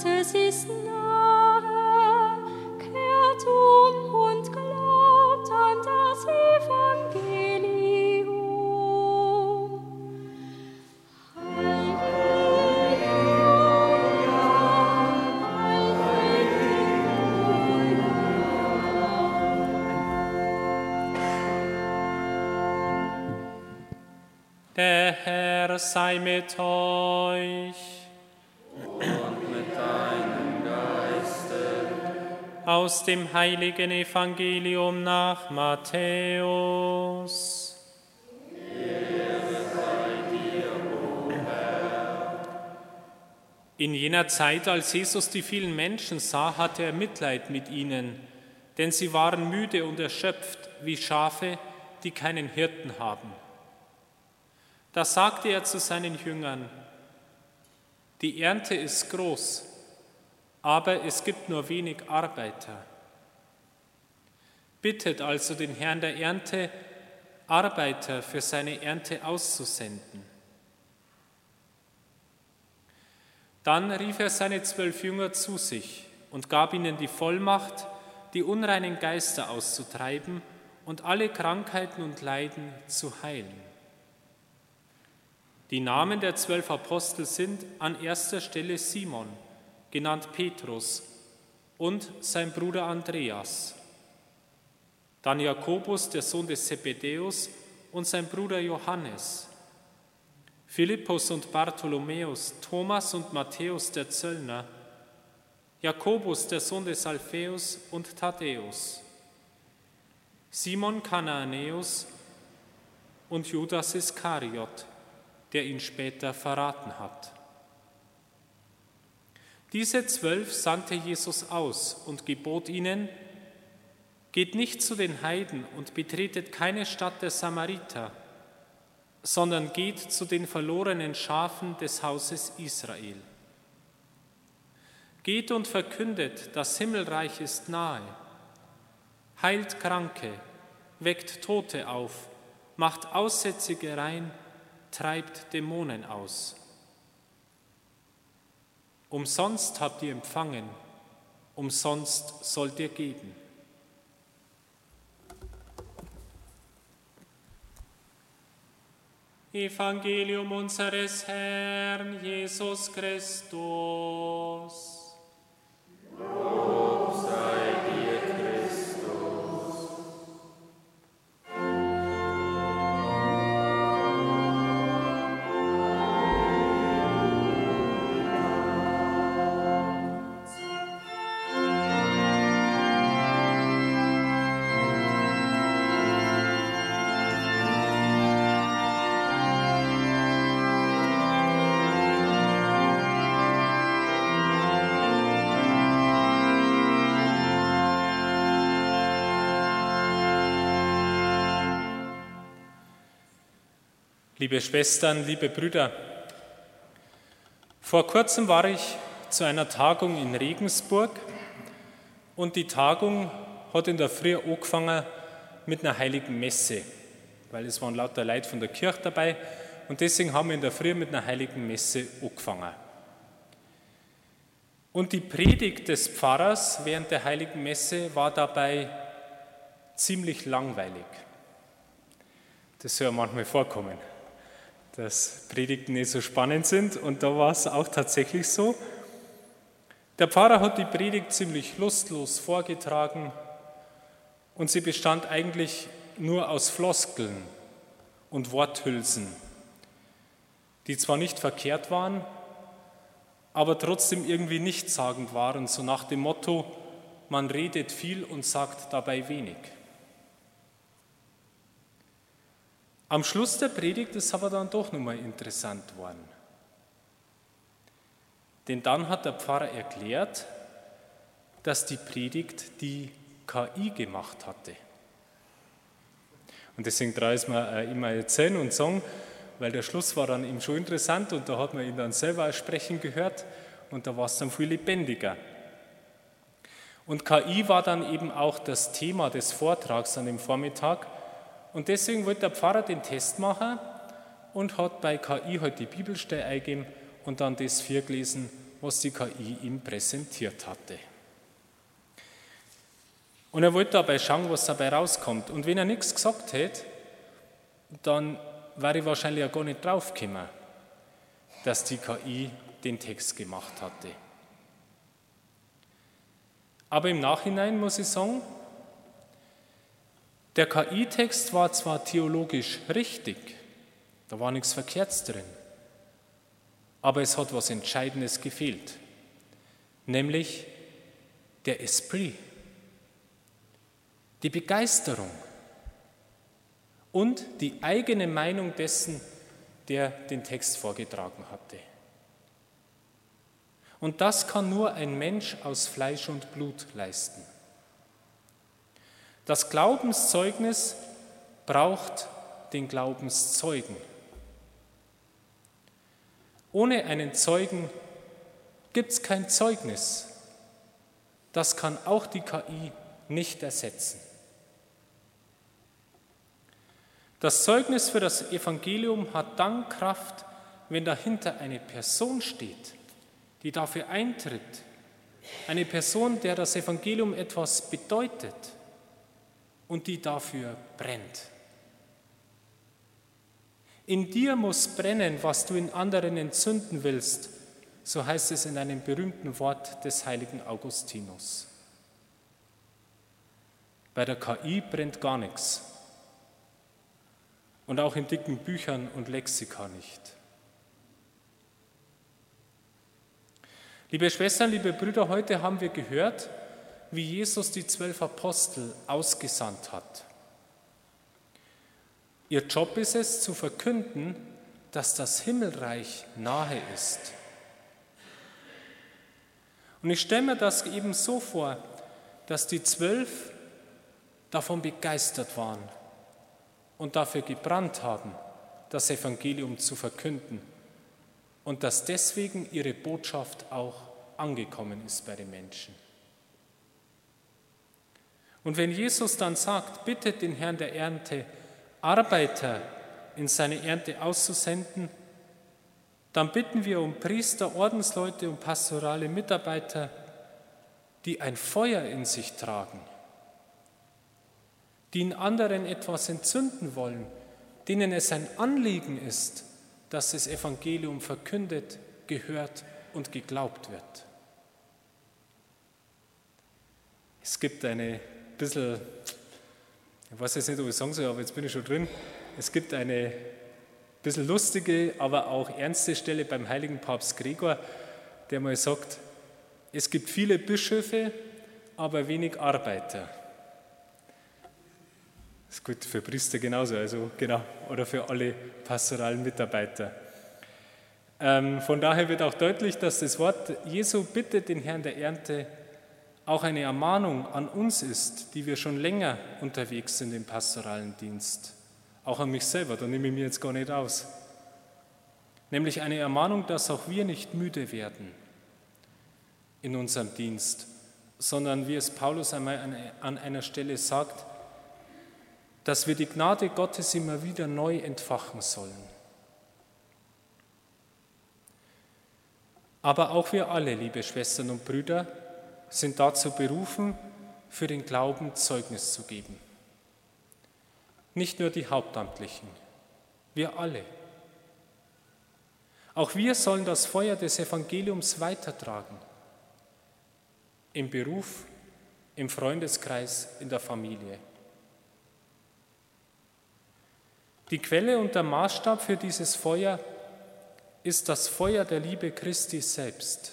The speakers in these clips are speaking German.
Gottes ist nahe, kehrt um und glaubt an das Evangelium. Halleluja, Halleluja. Der Herr sei mit euch. Und mit deinem Geiste. Aus dem heiligen Evangelium nach Matthäus. Ehre sei dir, o Herr. In jener Zeit, als Jesus die vielen Menschen sah, hatte er Mitleid mit ihnen, denn sie waren müde und erschöpft, wie Schafe, die keinen Hirten haben. Da sagte er zu seinen Jüngern: Die Ernte ist groß, aber es gibt nur wenig Arbeiter. Bittet also den Herrn der Ernte, Arbeiter für seine Ernte auszusenden. Dann rief er seine 12 Jünger zu sich und gab ihnen die Vollmacht, die unreinen Geister auszutreiben und alle Krankheiten und Leiden zu heilen. Die Namen der 12 Apostel sind an erster Stelle Simon, genannt Petrus, und sein Bruder Andreas. Dann Jakobus, der Sohn des Zebedäus, und sein Bruder Johannes. Philippus und Bartholomäus, Thomas und Matthäus der Zöllner, Jakobus, der Sohn des Alpheus, und Thaddäus. Simon Kananäus und Judas Iskariot, der ihn später verraten hat. Diese 12 sandte Jesus aus und gebot ihnen: Geht nicht zu den Heiden und betretet keine Stadt der Samariter, sondern geht zu den verlorenen Schafen des Hauses Israel. Geht und verkündet, das Himmelreich ist nahe. Heilt Kranke, weckt Tote auf, macht Aussätzige rein, treibt Dämonen aus. Umsonst habt ihr empfangen, umsonst sollt ihr geben. Evangelium unseres Herrn Jesus Christus. Lob sei dir, Christus. Liebe Schwestern, liebe Brüder, vor kurzem war ich zu einer Tagung in Regensburg und die Tagung hat in der Früh angefangen mit einer heiligen Messe, weil es waren lauter Leute von der Kirche dabei und deswegen haben wir in der Früh mit einer heiligen Messe angefangen. Und die Predigt des Pfarrers während der heiligen Messe war dabei ziemlich langweilig. Das soll ja manchmal vorkommen, dass Predigten nicht so spannend sind und da war es auch tatsächlich so. Der Pfarrer hat die Predigt ziemlich lustlos vorgetragen und sie bestand eigentlich nur aus Floskeln und Worthülsen, die zwar nicht verkehrt waren, aber trotzdem irgendwie nichtssagend waren, so nach dem Motto: Man redet viel und sagt dabei wenig. Am Schluss der Predigt ist aber dann doch nochmal interessant geworden. Denn dann hat der Pfarrer erklärt, dass die Predigt die KI gemacht hatte. Und deswegen traue ich es mir immer erzählen und sagen, weil der Schluss war dann eben schon interessant und da hat man ihn dann selber sprechen gehört und da war es dann viel lebendiger. Und KI war dann eben auch das Thema des Vortrags an dem Vormittag. Und deswegen wollte der Pfarrer den Test machen und hat bei KI halt die Bibelstelle eingegeben und dann das vorgelesen was die KI ihm präsentiert hatte. Und er wollte dabei schauen, was dabei rauskommt. Und wenn er nichts gesagt hätte, dann wäre ich wahrscheinlich ja gar nicht draufgekommen, dass die KI den Text gemacht hatte. Aber im Nachhinein muss ich sagen, der KI-Text war zwar theologisch richtig, da war nichts Verkehrtes drin, aber es hat was Entscheidendes gefehlt, nämlich der Esprit, die Begeisterung und die eigene Meinung dessen, der den Text vorgetragen hatte. Und das kann nur ein Mensch aus Fleisch und Blut leisten. Das Glaubenszeugnis braucht den Glaubenszeugen. Ohne einen Zeugen gibt es kein Zeugnis. Das kann auch die KI nicht ersetzen. Das Zeugnis für das Evangelium hat dann Kraft, wenn dahinter eine Person steht, die dafür eintritt. Eine Person, der das Evangelium etwas bedeutet und die dafür brennt. In dir muss brennen, was du in anderen entzünden willst, so heißt es in einem berühmten Wort des heiligen Augustinus. Bei der KI brennt gar nichts. Und auch in dicken Büchern und Lexika nicht. Liebe Schwestern, liebe Brüder, heute haben wir gehört, wie Jesus die 12 Apostel ausgesandt hat. Ihr Job ist es, zu verkünden, dass das Himmelreich nahe ist. Und ich stelle mir das eben so vor, dass die 12 davon begeistert waren und dafür gebrannt haben, das Evangelium zu verkünden und dass deswegen ihre Botschaft auch angekommen ist bei den Menschen. Und wenn Jesus dann sagt, bittet den Herrn der Ernte, Arbeiter in seine Ernte auszusenden, dann bitten wir um Priester, Ordensleute und pastorale Mitarbeiter, die ein Feuer in sich tragen, die in anderen etwas entzünden wollen, denen es ein Anliegen ist, dass das Evangelium verkündet, gehört und geglaubt wird. Es gibt eine bisschen, ich weiß jetzt nicht, ob ich sagen soll, aber jetzt bin ich schon drin, es gibt eine bisschen lustige, aber auch ernste Stelle beim heiligen Papst Gregor, der mal sagt, es gibt viele Bischöfe, aber wenig Arbeiter. Das ist gut für Priester genauso, also genau, oder für alle pastoralen Mitarbeiter. Von daher wird auch deutlich, dass das Wort Jesu bittet den Herrn der Ernte auch eine Ermahnung an uns ist, die wir schon länger unterwegs sind im pastoralen Dienst. Auch an mich selber, da nehme ich mir jetzt gar nicht aus. Nämlich eine Ermahnung, dass auch wir nicht müde werden in unserem Dienst, sondern wie es Paulus einmal an einer Stelle sagt, dass wir die Gnade Gottes immer wieder neu entfachen sollen. Aber auch wir alle, liebe Schwestern und Brüder, sind dazu berufen, für den Glauben Zeugnis zu geben. Nicht nur die Hauptamtlichen, wir alle. Auch wir sollen das Feuer des Evangeliums weitertragen. Im Beruf, im Freundeskreis, in der Familie. Die Quelle und der Maßstab für dieses Feuer ist das Feuer der Liebe Christi selbst.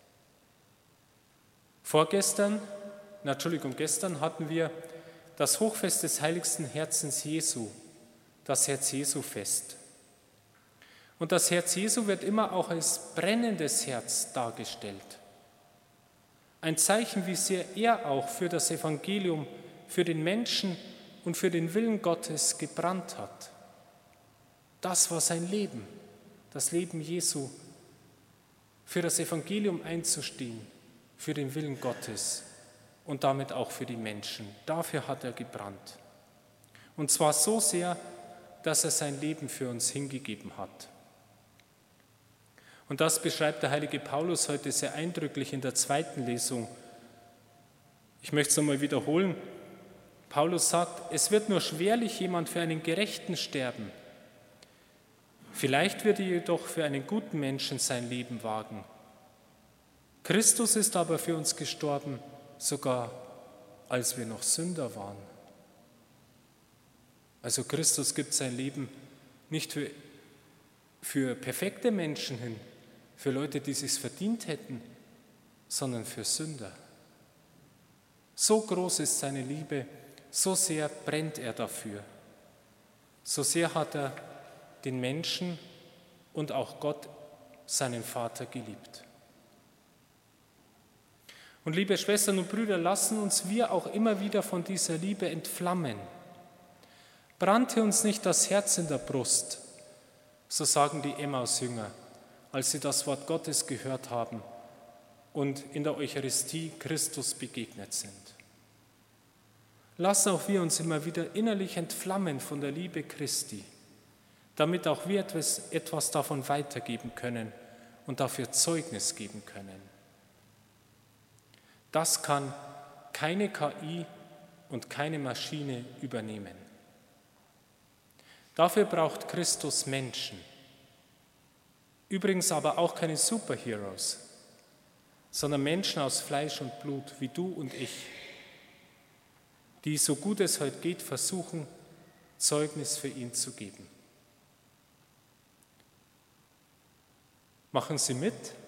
Gestern hatten wir das Hochfest des heiligsten Herzens Jesu, das Herz Jesu Fest. Und das Herz Jesu wird immer auch als brennendes Herz dargestellt. Ein Zeichen, wie sehr er auch für das Evangelium, für den Menschen und für den Willen Gottes gebrannt hat. Das war sein Leben, das Leben Jesu, für das Evangelium einzustehen, für den Willen Gottes und damit auch für die Menschen. Dafür hat er gebrannt. Und zwar so sehr, dass er sein Leben für uns hingegeben hat. Und das beschreibt der heilige Paulus heute sehr eindrücklich in der zweiten Lesung. Ich möchte es nochmal wiederholen. Paulus sagt, es wird nur schwerlich jemand für einen Gerechten sterben. Vielleicht wird er jedoch für einen guten Menschen sein Leben wagen. Christus ist aber für uns gestorben, sogar als wir noch Sünder waren. Also Christus gibt sein Leben nicht für perfekte Menschen hin, für Leute, die es sich verdient hätten, sondern für Sünder. So groß ist seine Liebe, so sehr brennt er dafür. So sehr hat er den Menschen und auch Gott, seinen Vater, geliebt. Und liebe Schwestern und Brüder, lassen uns wir auch immer wieder von dieser Liebe entflammen. Brannte uns nicht das Herz in der Brust, so sagen die Emmaus-Jünger, als sie das Wort Gottes gehört haben und in der Eucharistie Christus begegnet sind. Lassen auch wir uns immer wieder innerlich entflammen von der Liebe Christi, damit auch wir etwas davon weitergeben können und dafür Zeugnis geben können. Das kann keine KI und keine Maschine übernehmen. Dafür braucht Christus Menschen. Übrigens aber auch keine Superheroes, sondern Menschen aus Fleisch und Blut, wie du und ich, die, so gut es heute geht, versuchen, Zeugnis für ihn zu geben. Machen Sie mit?